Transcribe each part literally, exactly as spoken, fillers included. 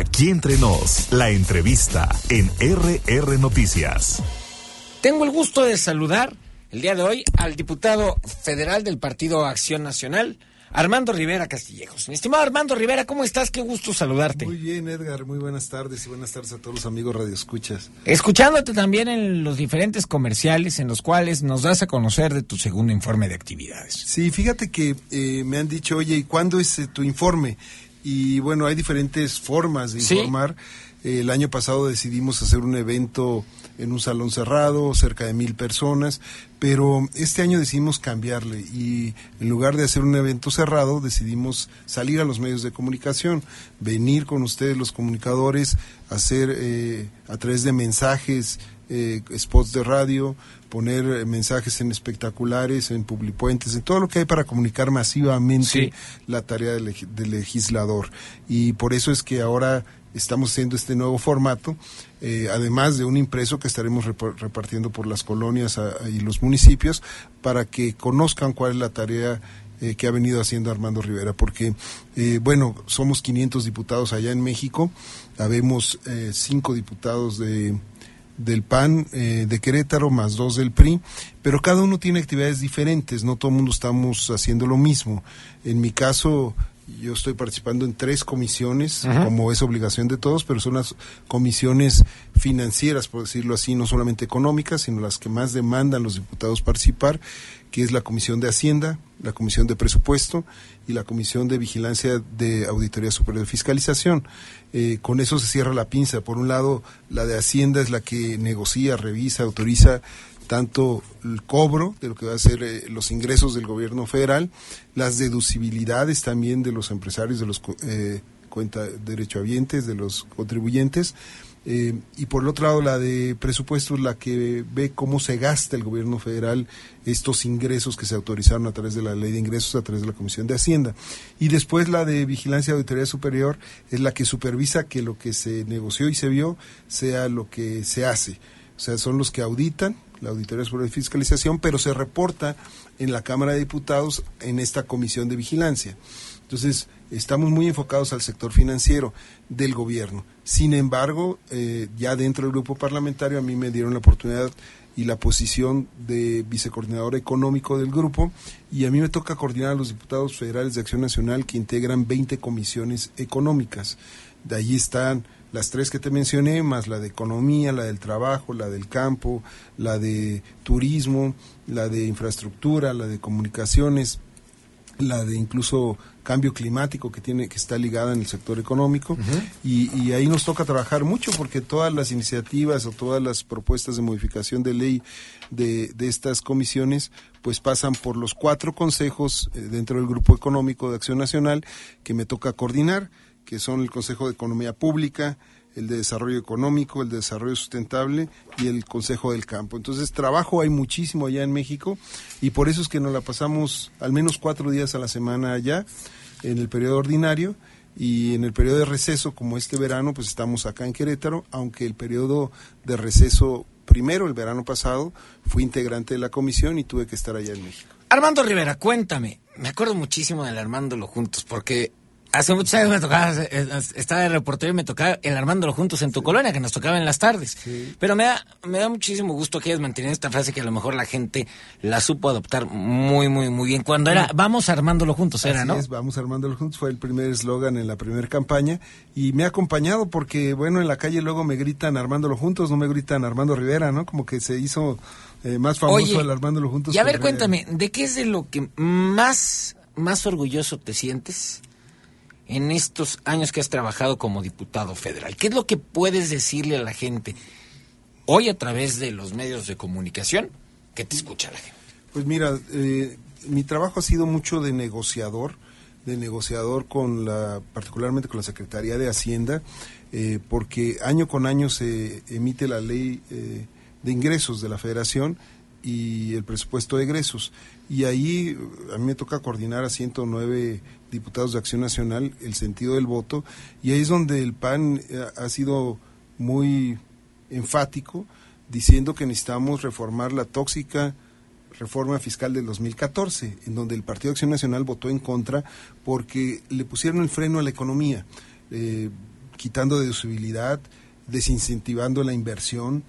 Aquí entre nos, la entrevista en R R Noticias. Tengo el gusto de saludar el día de hoy al diputado federal del Partido Acción Nacional, Armando Rivera Castillejos. Mi estimado Armando Rivera, ¿cómo estás? Qué gusto saludarte. Muy bien, Edgar, muy buenas tardes y buenas tardes a todos los amigos radioescuchas. Escuchándote también en los diferentes comerciales en los cuales nos das a conocer de tu segundo informe de actividades. Sí, fíjate que eh, me han dicho, oye, ¿y cuándo es eh, tu informe? Y bueno, hay diferentes formas de informar. ¿Sí? Eh, el año pasado decidimos hacer un evento en un salón cerrado, cerca de mil personas, pero este año decidimos cambiarle y en lugar de hacer un evento cerrado, decidimos salir a los medios de comunicación, venir con ustedes los comunicadores, hacer eh, a través de mensajes, eh, spots de radio, poner eh, mensajes en espectaculares, en publipuentes, en todo lo que hay para comunicar masivamente sí. la tarea del, leg- del legislador. Y por eso es que ahora estamos haciendo este nuevo formato, eh, además de un impreso que estaremos rep- repartiendo por las colonias a, a, y los municipios para que conozcan cuál es la tarea eh, que ha venido haciendo Armando Rivera, porque, eh, bueno, somos quinientos diputados allá en México, habemos eh, cinco diputados de del P A N eh, de Querétaro, más dos del P R I, pero cada uno tiene actividades diferentes, no todo el mundo estamos haciendo lo mismo. En mi caso, yo estoy participando en tres comisiones, uh-huh. como es obligación de todos, pero son las comisiones financieras, por decirlo así, no solamente económicas, sino las que más demandan los diputados participar, que es la Comisión de Hacienda, la Comisión de Presupuesto y la Comisión de Vigilancia de Auditoría Superior de Fiscalización. Eh, con eso se cierra la pinza. Por un lado, la de Hacienda es la que negocia, revisa, autoriza tanto el cobro de lo que va a ser eh, los ingresos del gobierno federal, las deducibilidades también de los empresarios, de los eh, cuenta derechohabientes, de los contribuyentes, eh, y por el otro lado la de presupuestos, la que ve cómo se gasta el gobierno federal estos ingresos que se autorizaron a través de la ley de ingresos, a través de la Comisión de Hacienda. Y después la de Vigilancia y Auditoría Superior es la que supervisa que lo que se negoció y se vio sea lo que se hace. O sea, son los que auditan, la Auditoría Superior de Fiscalización, pero se reporta en la Cámara de Diputados en esta Comisión de Vigilancia. Entonces, estamos muy enfocados al sector financiero del gobierno. Sin embargo, eh, ya dentro del grupo parlamentario a mí me dieron la oportunidad y la posición de vicecoordinador económico del grupo, y a mí me toca coordinar a los diputados federales de Acción Nacional que integran veinte comisiones económicas. De allí están las tres que te mencioné, más la de economía, la del trabajo, la del campo, la de turismo, la de infraestructura, la de comunicaciones, la de incluso cambio climático que tiene que está ligada en el sector económico, uh-huh. y, y ahí nos toca trabajar mucho porque todas las iniciativas o todas las propuestas de modificación de ley de, de estas comisiones pues pasan por los cuatro consejos eh, dentro del Grupo Económico de Acción Nacional que me toca coordinar, que son el Consejo de Economía Pública, el de Desarrollo Económico, el de Desarrollo Sustentable y el Consejo del Campo. Entonces, trabajo hay muchísimo allá en México y por eso es que nos la pasamos al menos cuatro días a la semana allá, en el periodo ordinario, y en el periodo de receso, como este verano, pues estamos acá en Querétaro, aunque el periodo de receso primero, el verano pasado, fui integrante de la comisión y tuve que estar allá en México. Armando Rivera, cuéntame, me acuerdo muchísimo del Armándolo Juntos, porque hace muchos años me tocaba, estaba de reportero y me tocaba el Armándolo Juntos en tu colonia, que nos tocaba en las tardes. Sí. Pero me da, me da muchísimo gusto que hayas mantenido esta frase que a lo mejor la gente la supo adoptar muy, muy, muy bien. Cuando era, vamos Armándolo Juntos, era, Así ¿no? Es, vamos Armándolo Juntos, fue el primer eslogan en la primera campaña y me ha acompañado porque, bueno, en la calle luego me gritan Armándolo Juntos, no me gritan Armando Rivera, ¿no? Como que se hizo eh, más famoso Oye, el Armándolo Juntos. Y a ver, cuéntame, ¿de qué es de lo que más, más orgulloso te sientes en estos años que has trabajado como diputado federal? ¿Qué es lo que puedes decirle a la gente hoy a través de los medios de comunicación que te escucha la gente? Pues mira, eh, mi trabajo ha sido mucho de negociador, de negociador con la, particularmente con la Secretaría de Hacienda, eh, porque año con año se emite la ley eh, de ingresos de la Federación y el presupuesto de egresos. Y ahí a mí me toca coordinar a ciento nueve diputados de Acción Nacional el sentido del voto, y ahí es donde el P A N ha sido muy enfático, diciendo que necesitamos reformar la tóxica reforma fiscal del dos mil catorce, en donde el Partido Acción Nacional votó en contra porque le pusieron el freno a la economía. Eh, quitando deducibilidad, desincentivando la inversión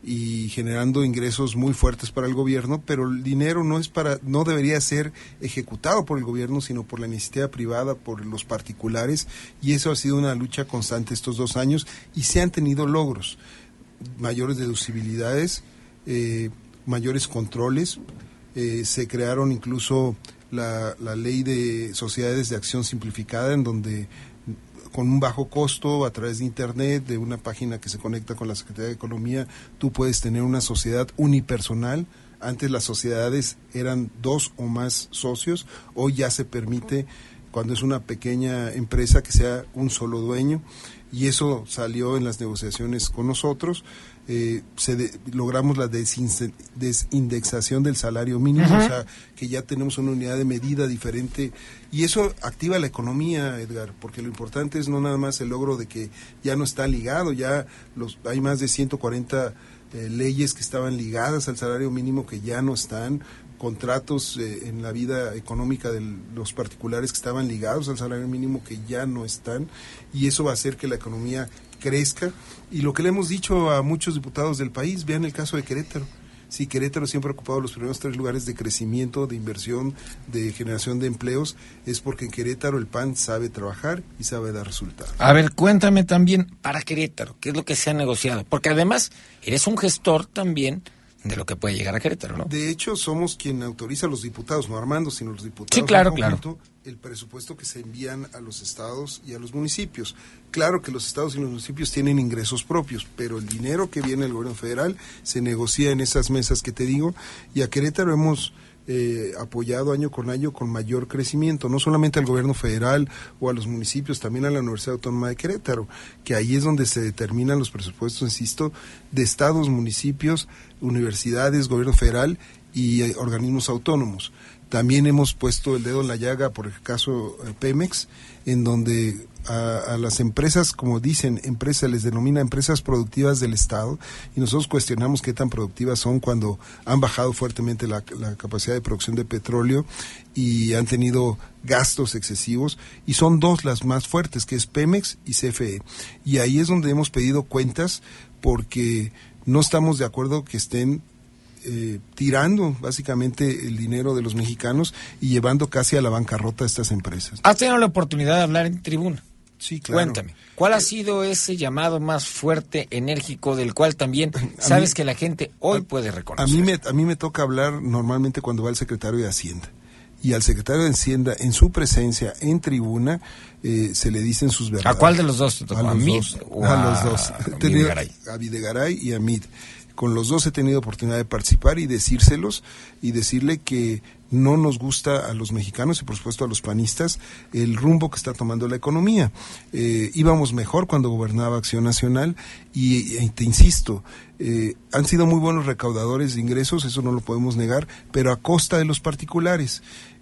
y generando ingresos muy fuertes para el gobierno, pero el dinero no es para, no debería ser ejecutado por el gobierno, sino por la iniciativa privada, por los particulares, y eso ha sido una lucha constante estos dos años y se han tenido logros, mayores deducibilidades, eh, mayores controles, eh, se crearon incluso la, la ley de sociedades de acción simplificada, en donde con un bajo costo, a través de internet, de una página que se conecta con la Secretaría de Economía, tú puedes tener una sociedad unipersonal. Antes las sociedades eran dos o más socios, hoy ya se permite, cuando es una pequeña empresa, que sea un solo dueño, y eso salió en las negociaciones con nosotros. Eh, se de, logramos la desindexación del salario mínimo, uh-huh. O sea, que ya tenemos una unidad de medida diferente, y eso activa la economía, Edgar, porque lo importante es no nada más el logro de que ya no está ligado, ya los hay más de ciento cuarenta eh, leyes que estaban ligadas al salario mínimo que ya no están, contratos eh, en la vida económica de los particulares que estaban ligados al salario mínimo que ya no están, y eso va a hacer que la economía crezca. Y lo que le hemos dicho a muchos diputados del país, vean el caso de Querétaro. Sí, Querétaro siempre ha ocupado los primeros tres lugares de crecimiento, de inversión, de generación de empleos, es porque en Querétaro el P A N sabe trabajar y sabe dar resultados. A ver, cuéntame también para Querétaro, ¿qué es lo que se ha negociado? Porque además eres un gestor también de lo que puede llegar a Querétaro, ¿no? De hecho, somos quien autoriza a los diputados, no Armando, sino los diputados. Sí, claro, en conjunto, claro. El presupuesto que se envían a los estados y a los municipios. Claro que los estados y los municipios tienen ingresos propios, pero el dinero que viene del gobierno federal se negocia en esas mesas que te digo, y a Querétaro hemos eh, apoyado año con año con mayor crecimiento, no solamente al gobierno federal o a los municipios, también a la Universidad Autónoma de Querétaro, que ahí es donde se determinan los presupuestos, insisto, de estados, municipios, universidades, gobierno federal y eh, organismos autónomos. También hemos puesto el dedo en la llaga por el caso eh, Pemex, en donde a, a las empresas, como dicen, empresas les denomina empresas productivas del Estado, y nosotros cuestionamos qué tan productivas son cuando han bajado fuertemente la, la capacidad de producción de petróleo y han tenido gastos excesivos, y son dos las más fuertes, que es Pemex y C F E. Y ahí es donde hemos pedido cuentas, porque no estamos de acuerdo que estén Eh, tirando básicamente el dinero de los mexicanos y llevando casi a la bancarrota a estas empresas. ¿Has tenido la oportunidad de hablar en tribuna? Sí, claro. Cuéntame, ¿cuál ha sido ese llamado más fuerte, enérgico, del cual también sabes mí, que la gente hoy a, puede reconocer? A mí, me, a mí me toca hablar normalmente cuando va el secretario de Hacienda. Y al secretario de Hacienda, en su presencia en tribuna, eh, se le dicen sus verdades. ¿A cuál de los dos te tocó? ¿A, ¿A mí? O a, a los dos. A Videgaray. A Videgaray y a Mid. Con los dos he tenido oportunidad de participar y decírselos y decirle que no nos gusta a los mexicanos y por supuesto a los panistas el rumbo que está tomando la economía. Eh, íbamos mejor cuando gobernaba Acción Nacional y, y te insisto, eh, han sido muy buenos recaudadores de ingresos, eso no lo podemos negar, pero a costa de los particulares.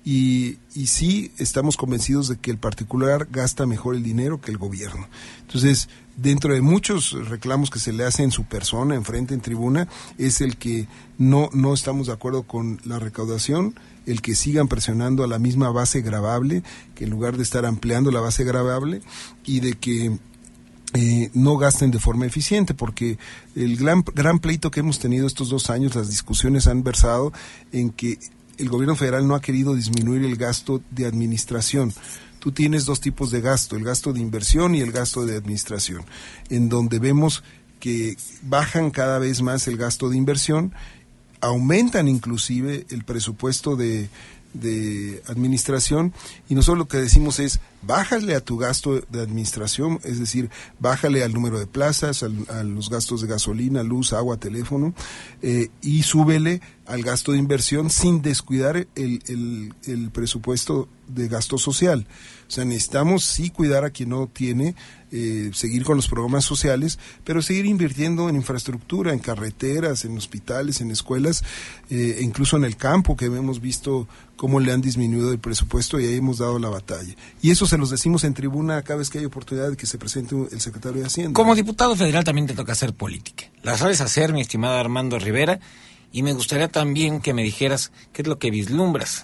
Y, y sí estamos convencidos de que el particular gasta mejor el dinero que el gobierno. Entonces, dentro de muchos reclamos que se le hacen en su persona, enfrente, en tribuna, es el que no, no estamos de acuerdo con la recaudación, el que sigan presionando a la misma base gravable, que en lugar de estar ampliando la base gravable, y de que Eh, no gasten de forma eficiente, porque el gran, gran pleito que hemos tenido estos dos años, las discusiones han versado en que el gobierno federal no ha querido disminuir el gasto de administración. Tú tienes dos tipos de gasto, el gasto de inversión y el gasto de administración, en donde vemos que bajan cada vez más el gasto de inversión, aumentan inclusive el presupuesto de de administración, y nosotros lo que decimos es bájale a tu gasto de administración, es decir, bájale al número de plazas, al, a los gastos de gasolina, luz, agua, teléfono, eh, y súbele al gasto de inversión sin descuidar el, el, el presupuesto de gasto social. O sea, necesitamos sí cuidar a quien no tiene, eh, seguir con los programas sociales, pero seguir invirtiendo en infraestructura, en carreteras, en hospitales, en escuelas, eh, incluso en el campo, que hemos visto cómo le han disminuido el presupuesto, y ahí hemos dado la batalla. Y eso se los decimos en tribuna cada vez que hay oportunidad de que se presente el secretario de Hacienda. Como diputado federal también te toca hacer política. La sabes hacer, mi estimado Armando Rivera, y me gustaría también que me dijeras qué es lo que vislumbras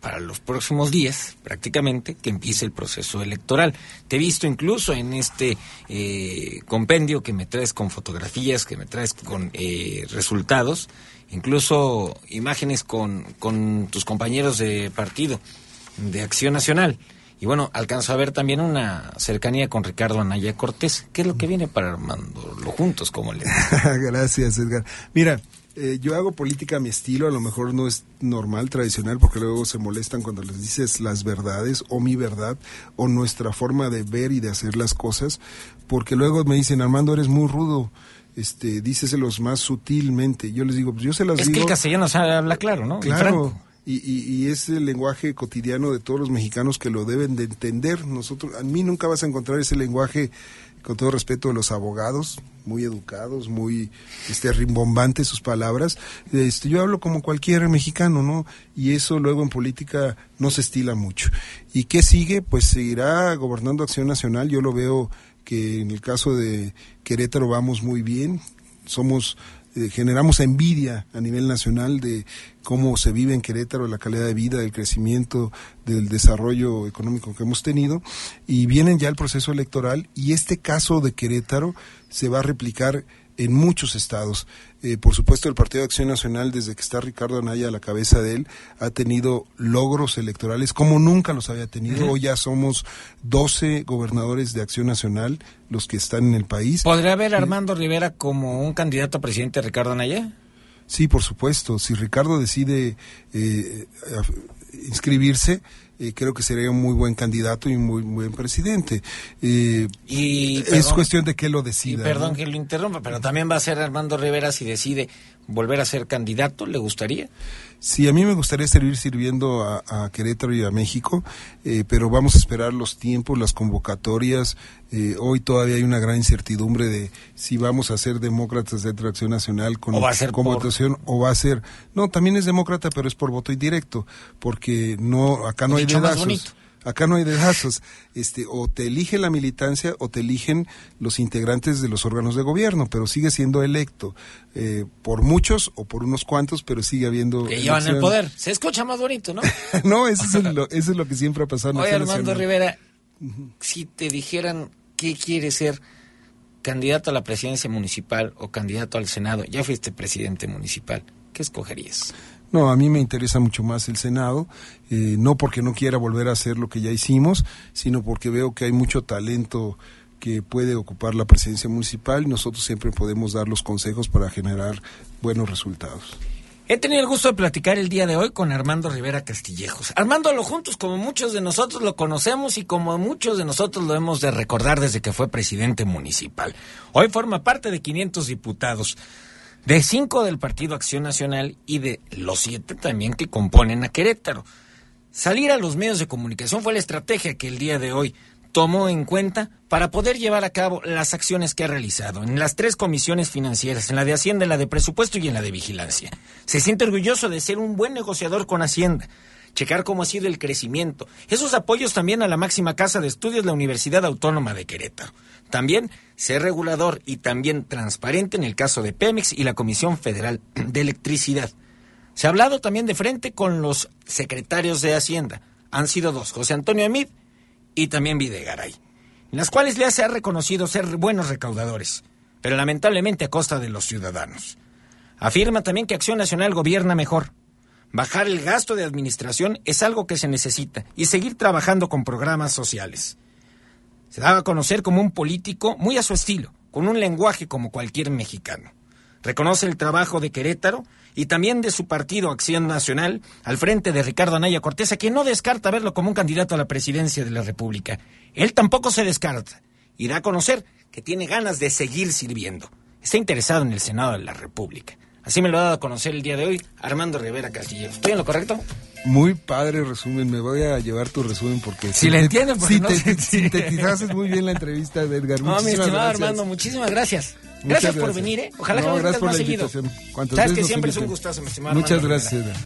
para los próximos días, prácticamente, que empiece el proceso electoral. Te he visto incluso en este eh, compendio que me traes con fotografías, que me traes con eh, resultados, incluso imágenes con, con tus compañeros de partido, de Acción Nacional. Y bueno, alcanzo a ver también una cercanía con Ricardo Anaya Cortés. ¿Qué es lo que viene para Armándolo Juntos, como le digo? Gracias, Edgar. Mira, eh, yo hago política a mi estilo, a lo mejor no es normal, tradicional, porque luego se molestan cuando les dices las verdades, o mi verdad, o nuestra forma de ver y de hacer las cosas, porque luego me dicen, Armando, eres muy rudo, este, díceselos más sutilmente. Yo les digo, pues yo se las es digo... Es que el castellano se habla claro, ¿no? Claro. Y, y, y es el lenguaje cotidiano de todos los mexicanos que lo deben de entender. Nosotros, a mí nunca vas a encontrar ese lenguaje, con todo respeto, de los abogados, muy educados, muy este rimbombantes sus palabras. Este, yo hablo como cualquier mexicano, ¿no? Y eso luego en política no se estila mucho. ¿Y qué sigue? Pues seguirá gobernando Acción Nacional. Yo lo veo que en el caso de Querétaro vamos muy bien. Somos... Eh, generamos envidia a nivel nacional de cómo se vive en Querétaro, la calidad de vida, del crecimiento, del desarrollo económico que hemos tenido, y viene ya el proceso electoral, y este caso de Querétaro se va a replicar en muchos estados. Eh, por supuesto, el Partido de Acción Nacional, desde que está Ricardo Anaya a la cabeza de él, ha tenido logros electorales como nunca los había tenido. Hoy ya somos doce gobernadores de Acción Nacional los que están en el país. ¿Podría ver a Armando Rivera como un candidato a presidente de Ricardo Anaya? Sí, por supuesto. Si Ricardo decide eh, inscribirse, eh, creo que sería un muy buen candidato y un muy buen presidente. Eh, y es perdón, cuestión de que lo decida. Y perdón, ¿no?, que lo interrumpa, pero también va a ser Armando Rivera si decide volver a ser candidato. ¿Le gustaría? Sí, a mí me gustaría seguir sirviendo a, a Querétaro y a México, eh, pero vamos a esperar los tiempos, las convocatorias. Eh, hoy todavía hay una gran incertidumbre de si vamos a ser demócratas dentro de Acción Nacional con, o va a ser con por... votación, o va a ser... No, también es demócrata, pero es por voto indirecto, porque no acá no hay dedazos. Acá no hay dedazos. Este, o te elige la militancia o te eligen los integrantes de los órganos de gobierno, pero sigue siendo electo eh, por muchos o por unos cuantos, pero sigue habiendo... Que llevan el poder. Se escucha más bonito, ¿no? No, eso es, lo, eso es lo que siempre ha pasado. Oye, Armando Rivera, uh-huh. si te dijeran qué quieres ser, candidato a la presidencia municipal o candidato al Senado, ya fuiste presidente municipal, ¿qué escogerías? No, a mí me interesa mucho más el Senado, eh, no porque no quiera volver a hacer lo que ya hicimos, sino porque veo que hay mucho talento que puede ocupar la presidencia municipal y nosotros siempre podemos dar los consejos para generar buenos resultados. He tenido el gusto de platicar el día de hoy con Armando Rivera Castillejos. Armándolo Juntos, como muchos de nosotros lo conocemos y como muchos de nosotros lo hemos de recordar desde que fue presidente municipal. Hoy forma parte de quinientos diputados. De cinco del Partido Acción Nacional y de los siete también que componen a Querétaro. Salir a los medios de comunicación fue la estrategia que el día de hoy tomó en cuenta para poder llevar a cabo las acciones que ha realizado en las tres comisiones financieras, en la de Hacienda, en la de Presupuesto y en la de Vigilancia. Se siente orgulloso de ser un buen negociador con Hacienda, checar cómo ha sido el crecimiento, esos apoyos también a la máxima casa de estudios, la Universidad Autónoma de Querétaro. También ser regulador y también transparente en el caso de Pemex y la Comisión Federal de Electricidad. Se ha hablado también de frente con los secretarios de Hacienda. Han sido dos, José Antonio Amid y también Videgaray, en las cuales le se ha reconocido ser buenos recaudadores, pero lamentablemente a costa de los ciudadanos. Afirma también que Acción Nacional gobierna mejor. Bajar el gasto de administración es algo que se necesita y seguir trabajando con programas sociales. Se daba a conocer como un político muy a su estilo, con un lenguaje como cualquier mexicano. Reconoce el trabajo de Querétaro y también de su partido Acción Nacional al frente de Ricardo Anaya Cortés, a quien no descarta verlo como un candidato a la presidencia de la República. Él tampoco se descarta y da a conocer que tiene ganas de seguir sirviendo. Está interesado en el Senado de la República. Así me lo ha dado a conocer el día de hoy Armando Rivera Castillejos. ¿Estoy en lo correcto? Muy padre resumen, me voy a llevar tu resumen porque... Si le entienden, porque si no te, sé. Sintetizaste muy bien la entrevista de Edgar. No, mi estimado gracias. Armando, muchísimas gracias. Gracias, Gracias por venir, ¿eh? Ojalá no, que gracias por más la seguido. invitación. Sabes que nos siempre es un inviten. gustazo, mi estimado Muchas Armando gracias, Rivera. Edgar.